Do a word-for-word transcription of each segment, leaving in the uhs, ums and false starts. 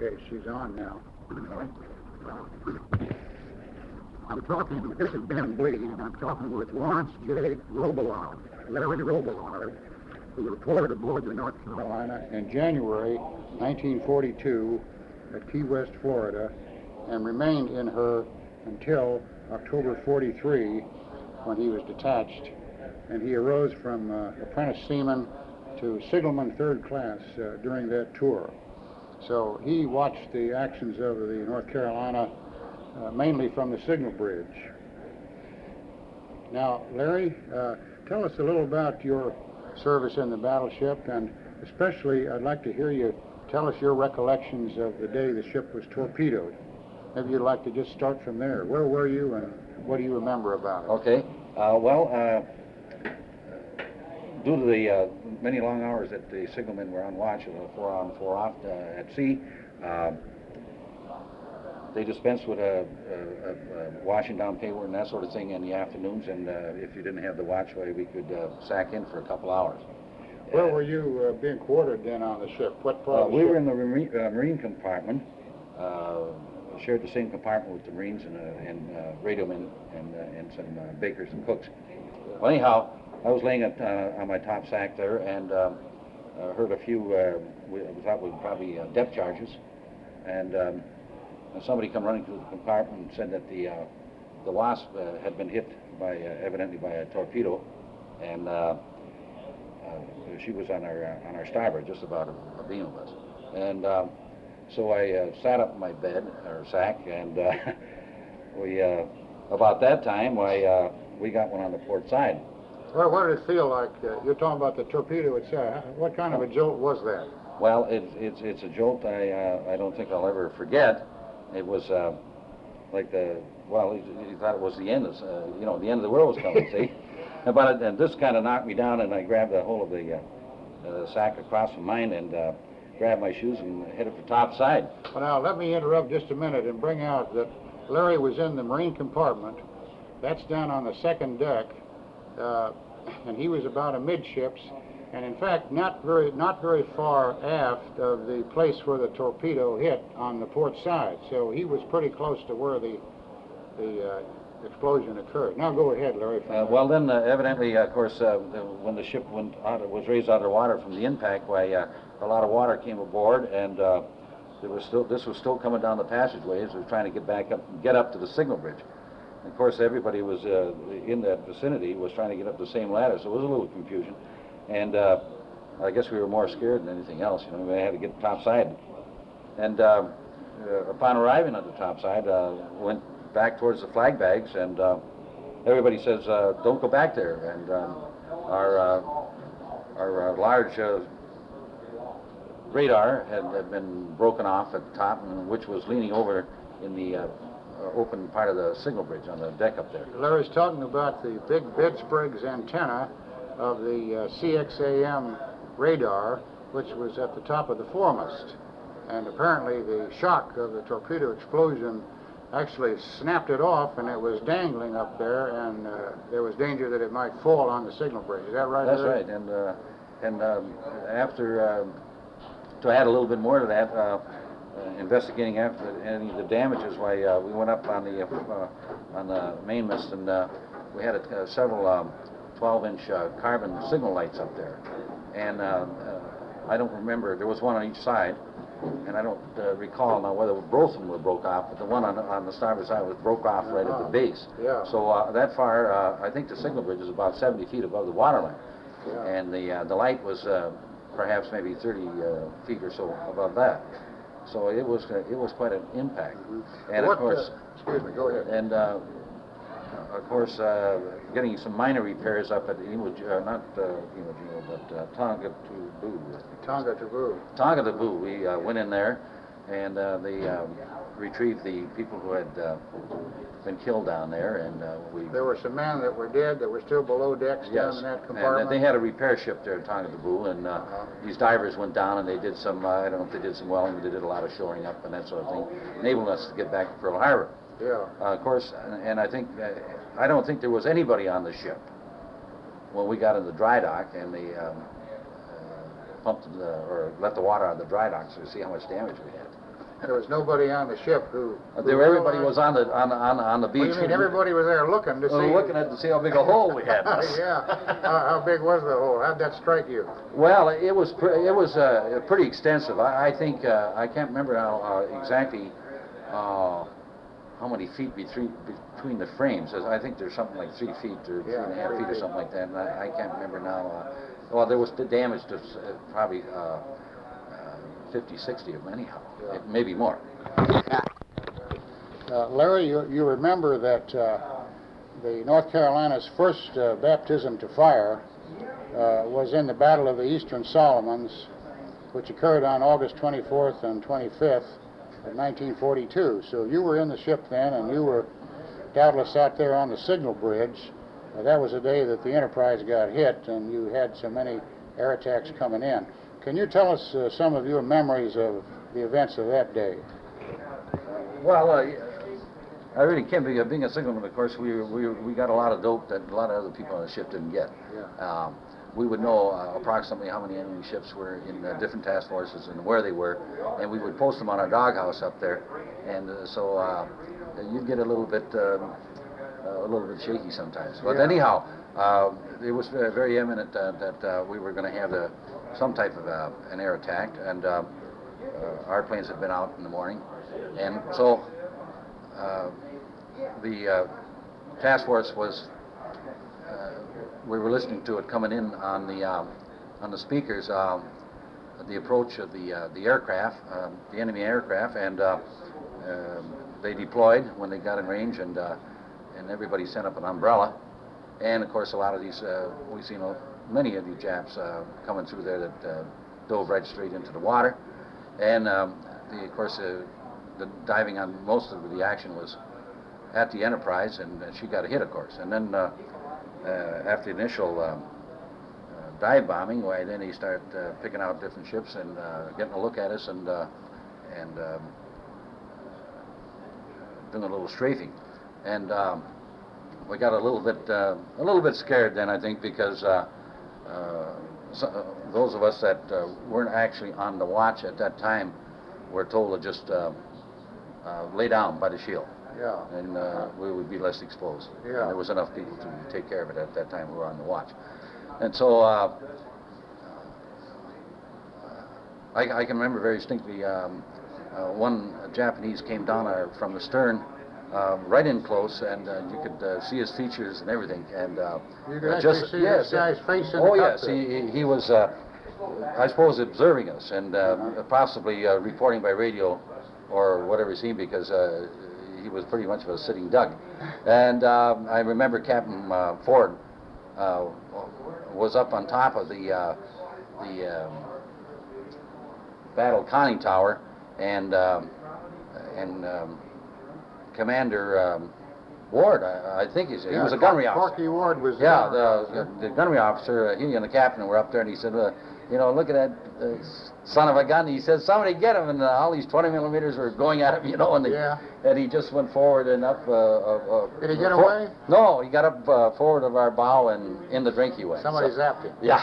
Okay, she's on now. I'm talking, this is Ben Bleed, I'm talking with Lawrence J. Robillard, Larry Robillard, who reported aboard the North Carolina in January nineteen forty-two at Key West, Florida, and remained in her until October forty-three, when he was detached, and he arose from uh, apprentice seaman to signalman third class uh, during that tour. So he watched the actions of the North Carolina uh, mainly from the signal bridge. Now, Larry, uh, tell us a little about your service in the battleship, and especially I'd like to hear you tell us your recollections of the day the ship was torpedoed. Maybe you'd like to just start from there. Where were you, and what do you remember about it? Okay. Uh, well, uh, due to the uh, many long hours that the signalmen were on watch, uh, four on, four off uh, at sea, uh, they dispensed with uh, uh, uh, washing down paper and that sort of thing in the afternoons, and uh, if you didn't have the watchway, we could uh, sack in for a couple hours. Where uh, were you uh, being quartered then on the ship? What part uh, of the we ship? were in the marine, uh, marine compartment, uh, shared the same compartment with the Marines and, uh, and uh, radiomen and, uh, and some uh, bakers and cooks. Well, anyhow, I was laying at, uh, on my top sack there, and um, uh, heard a few, uh, we thought were probably uh, depth charges, and um, somebody come running through the compartment and said that the uh, the Wasp uh, had been hit by uh, evidently by a torpedo, and uh, uh, she was on our uh, on our starboard, just about a, a beam of us, and um, so I uh, sat up in my bed or sack, and uh, we uh, about that time I uh, we got one on the port side. Well, what did it feel like? Uh, you're talking about the torpedo itself. What kind of a jolt was that? Well, it's it's it's a jolt I uh, I don't think I'll ever forget. It was uh, like the well, he, he thought it was the end of uh, you know the end of the world was coming. See, but it, and this kind of knocked me down, and I grabbed a hold of the uh, uh, sack across from mine and uh, grabbed my shoes and headed for top side. Well, now let me interrupt just a minute and bring out that Larry was in the marine compartment. That's down on the second deck, uh, and he was about amidships. And in fact, not very not very far aft of the place where the torpedo hit on the port side. So he was pretty close to where the the uh, explosion occurred. Now go ahead, Larry. Uh, well, then uh, evidently, uh, of course, uh, the, when the ship went out, was raised out of the water from the impact, why uh, a lot of water came aboard, and uh, there was still this was still coming down the passageways. We were trying to get back up, get up to the signal bridge. And of course, everybody was uh, in that vicinity was trying to get up the same ladder, so it was a little confusion. And uh, I guess we were more scared than anything else. You know, we had to get top side. And uh, uh, upon arriving at the top side, uh, went back towards the flag bags, and uh, everybody says, uh, "Don't go back there." And um, our uh, our uh, large uh, radar had, had been broken off at the top, and which was leaning over in the uh, open part of the signal bridge on the deck up there. Larry's talking about the big bedspreads antenna of the uh, C X A M radar, which was at the top of the foremast. And apparently the shock of the torpedo explosion actually snapped it off, and it was dangling up there, and uh, there was danger that it might fall on the signal bridge. Is that right? That's Larry? right. And uh, and um, after, uh, to add a little bit more to that, uh, uh, investigating after any of the damages, why uh, we went up on the uh, on the mainmast, and uh, we had uh, several um, twelve inch uh, carbon signal lights up there, and uh, uh, I don't remember, there was one on each side, and I don't uh, recall now whether both of them were broke off, but the one on, on the starboard side was broke off right at the base. Yeah. So uh, that far, uh, I think the signal bridge is about seventy feet above the waterline, Yeah. and the uh, the light was uh, perhaps maybe thirty uh, feet or so above that. So it was uh, it was quite an impact. Mm-hmm. And What, of course, uh, excuse me, go ahead. and uh, of course, uh, getting some minor repairs up at Imo, uh, not uh, Imogino, but uh, Tonga-Taboo. Tonga-Taboo. Tonga-Taboo. We uh, went in there, and uh, they um, retrieved the people who had uh, been killed down there, and uh, we. There were some men that were dead that were still below decks Yes, down in that compartment. and uh, they had a repair ship there at Tonga-Taboo, and uh, Uh-huh. these divers went down and they did some, uh, I don't know if they did some welding, but they did a lot of shoring up and that sort of thing, enabling us to get back to Pearl Harbor. Yeah. Uh, of course, and, and I think, uh, I don't think there was anybody on the ship when we got in the dry dock and they um, uh, pumped the, or let the water out of the dry dock so to see how much damage we had. There was nobody on the ship who... Uh, there, who everybody realized- was on the on the, on the, on the beach. What do you mean everybody was there looking to Uh, see? looking at to see how big a hole we had. Yeah. How, how big was the hole? How'd that strike you? Well, it was pre- it was uh, pretty extensive. I, I think uh, I can't remember now uh, exactly uh, how many feet between between the frames. I think there's something like three feet or three Yeah, and a half three feet or feet. something like that. And I, I can't remember now. Uh, well, there was the damage to uh, probably uh, uh, fifty, sixty of them anyhow, Yeah. it, maybe more. Uh, Larry, you, you remember that uh, the North Carolina's first uh, baptism to fire uh, was in the Battle of the Eastern Solomons, which occurred on August twenty-fourth and twenty-fifth of nineteen forty-two. So you were in the ship then, and you were doubtless out there on the signal bridge. Uh, that was the day that the Enterprise got hit, and you had so many air attacks coming in. Can you tell us uh, some of your memories of the events of that day? Well, uh, I really can't. Being a, being a signalman, of course, we, we we got a lot of dope that a lot of other people on the ship didn't get. Yeah. Um, we would know uh, approximately how many enemy ships were in uh, different task forces and where they were, and we would post them on our doghouse up there, and uh, so uh, you'd get a little bit um, uh, a little bit shaky sometimes. But Yeah. anyhow, uh, it was uh, very imminent uh, that uh, we were going to have the, some type of uh, an air attack, and uh, uh, our planes had been out in the morning, and so. Uh, the uh, task force was, uh, we were listening to it coming in on the um, on the speakers, um, the approach of the uh, the aircraft, um, the enemy aircraft, and uh, um, they deployed when they got in range, and uh, and everybody sent up an umbrella, and of course a lot of these, uh, we've seen uh, many of these Japs uh, coming through there that uh, dove right straight into the water, and um, the, of course uh, the diving on most of the action was at the Enterprise, and uh, she got a hit, of course. And then uh, uh, after the initial um, uh, dive bombing, why then they start uh, picking out different ships and uh, getting a look at us and uh, and um, doing a little strafing. And um, we got a little bit uh, a little bit scared then, I think, because uh, uh, so, uh, those of us that uh, weren't actually on the watch at that time were told to just uh, uh, lay down by the shield. Yeah. And uh, we would be less exposed. Yeah. And there was enough people to take care of it at that time we were on the watch. And so uh, I, I can remember very distinctly um, uh, one Japanese came down our, from the stern uh, right in close, and uh, you could uh, see his features and everything. And uh, You could uh, actually just, see yes, this guy's face in oh the yes, cockpit. he, he he was, uh, I suppose, observing us and uh, possibly uh, reporting by radio or whatever he seen, because uh, he was pretty much of a sitting duck. And uh, I remember Captain uh, Ford uh, was up on top of the uh, the um, battle conning tower, and um, and um, Commander um, Ward, I, I think he's, he Yeah, was a gunnery Cor- officer. Corky Ward was Yeah, the, the, the, the gunnery officer, uh, he and the captain were up there, and he said, uh, you know, look at that uh, son of a gun. He said, somebody get him, and uh, all these twenty millimeters were going at him, you know, and, they, Yeah. and he just went forward and up. Uh, uh, uh, Did he get for- away? No, he got up uh, forward of our bow, and in the drink he went. Somebody so- zapped him. Yeah.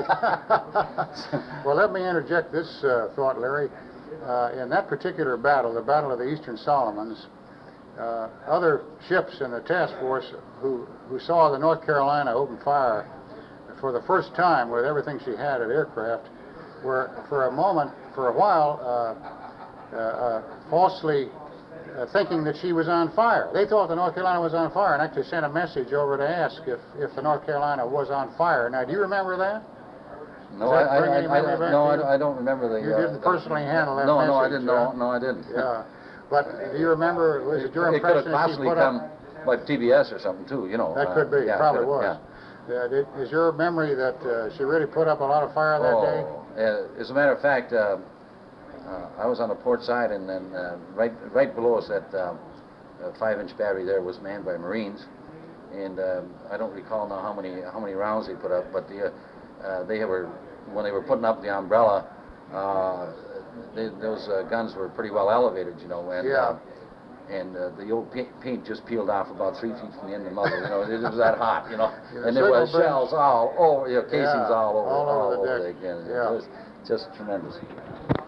Great. Well, let me interject this uh, thought, Larry. Uh, in that particular battle, the Battle of the Eastern Solomons, uh, other ships in the task force who, who saw the North Carolina open fire for the first time with everything she had at aircraft were, for a moment, for a while, uh, uh, uh, falsely uh, thinking that she was on fire. They thought the North Carolina was on fire and actually sent a message over to ask if, if the North Carolina was on fire. Now, do you remember that? No, Does that I, I, bring I, any memory I, back no, to you? I, I don't remember the. You uh, didn't personally handle that no, message. No, I didn't. huh? No, no, I didn't. Yeah, but do you remember? Was it your It could impression have that she possibly put come up? by T B S or something too. You know. That uh, could be. yeah, Probably could have, was. Yeah, did, is your memory that uh, she really put up a lot of fire that day? Oh, uh, as a matter of fact, uh, uh, I was on the port side, and then uh, right, right below us, that uh, uh, five-inch battery there was manned by Marines, and um, I don't recall now how many how many rounds they put up, but the, uh, uh, they were when they were putting up the umbrella, uh, they, those uh, guns were pretty well elevated, you know, and. Yeah. Uh, and uh, the old paint, paint just peeled off about three feet from the end of the muzzle. You know, it, it was that hot, you know. Yeah, And there were signal shells all over, you know, casings Yeah, all over, all over the all over deck. again. Yeah. It was just tremendous.